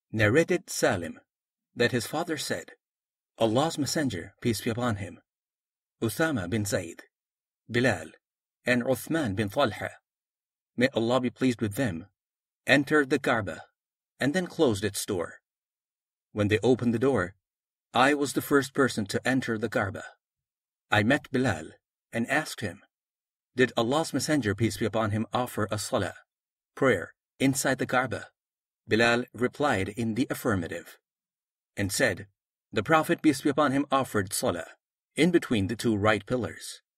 Narrated Salim that his father said, Allah's Messenger, peace be upon him, Usama bin Zayd, Bilal, and Uthman bin Talha, may Allah be pleased with them, entered the Kaaba and then closed its door. When they opened the door, I was the first person to enter the Kaaba. I met Bilal and asked him, did Allah's Messenger, peace be upon him, offer a salah, prayer, inside the Kaaba? Bilal replied in the affirmative and said, the Prophet, peace be upon him, offered salah in between the two right pillars.